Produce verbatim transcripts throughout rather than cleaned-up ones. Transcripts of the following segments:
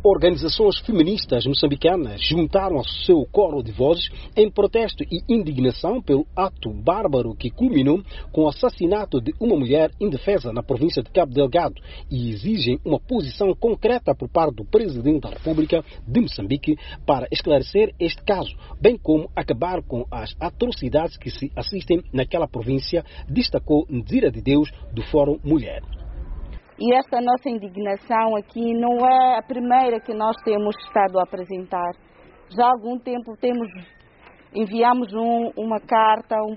Organizações feministas moçambicanas juntaram ao seu coro de vozes em protesto e indignação pelo ato bárbaro que culminou com o assassinato de uma mulher indefesa na província de Cabo Delgado e exigem uma posição concreta por parte do Presidente da República de Moçambique para esclarecer este caso, bem como acabar com as atrocidades que se assistem naquela província, destacou Nzira de Deus do Fórum Mulher. E esta nossa indignação aqui não é a primeira que nós temos estado a apresentar. Já há algum tempo temos, enviamos um, uma carta, um,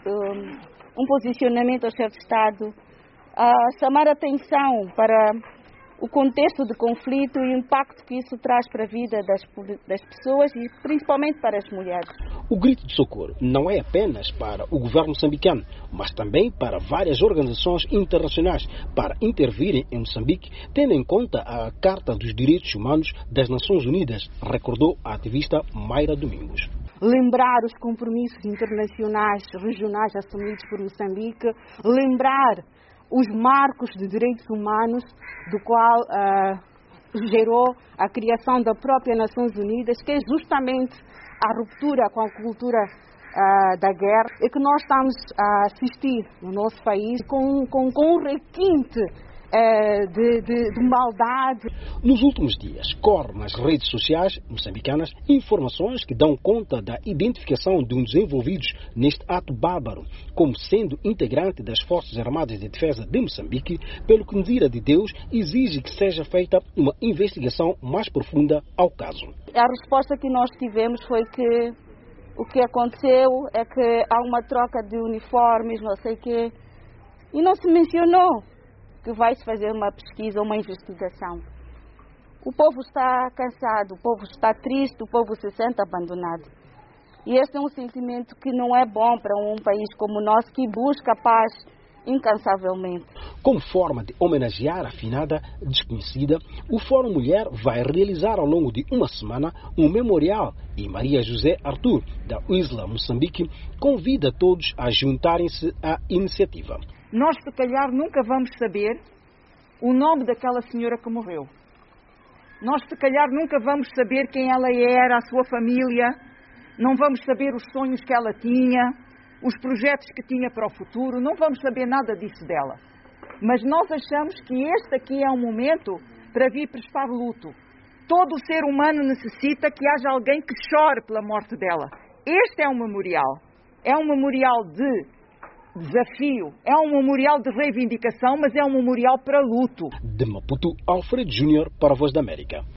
um, um posicionamento ao chefe de Estado a chamar a atenção para o contexto de conflito e o impacto que isso traz para a vida das, das pessoas e principalmente para as mulheres. O grito de socorro não é apenas para o governo moçambicano, mas também para várias organizações internacionais para intervirem em Moçambique, tendo em conta a Carta dos Direitos Humanos das Nações Unidas, recordou a ativista Mayra Domingos. Lembrar os compromissos internacionais regionais assumidos por Moçambique, lembrar os marcos de direitos humanos, do qual uh, gerou a criação da própria Nações Unidas, que é justamente a ruptura com a cultura uh, da guerra, e que nós estamos a assistir no nosso país com, com, com um requinte uh, de, de, de maldade. Nos últimos dias, correm nas redes sociais moçambicanas informações que dão conta da identificação de um dos envolvidos neste ato bárbaro, como sendo integrante das Forças Armadas de Defesa de Moçambique, pelo que Nzira de Deus exige que seja feita uma investigação mais profunda ao caso. A resposta que nós tivemos foi que o que aconteceu é que há uma troca de uniformes, não sei o quê, e não se mencionou que vai-se fazer uma pesquisa, uma investigação. O povo está cansado, o povo está triste, o povo se sente abandonado. E este é um sentimento que não é bom para um país como o nosso, que busca a paz incansavelmente. Como forma de homenagear a finada desconhecida, o Fórum Mulher vai realizar ao longo de uma semana um memorial e Maria José Arthur, da Isla Moçambique, convida todos a juntarem-se à iniciativa. Nós, se calhar, nunca vamos saber o nome daquela senhora que morreu. Nós, se calhar, nunca vamos saber quem ela era, a sua família, não vamos saber os sonhos que ela tinha, os projetos que tinha para o futuro, não vamos saber nada disso dela. Mas nós achamos que este aqui é um momento para vir prestar luto. Todo ser humano necessita que haja alguém que chore pela morte dela. Este é um memorial. É um memorial de desafio, é um memorial de reivindicação, mas é um memorial para luto. De Maputo, Alfredo Júnior para a Voz da América.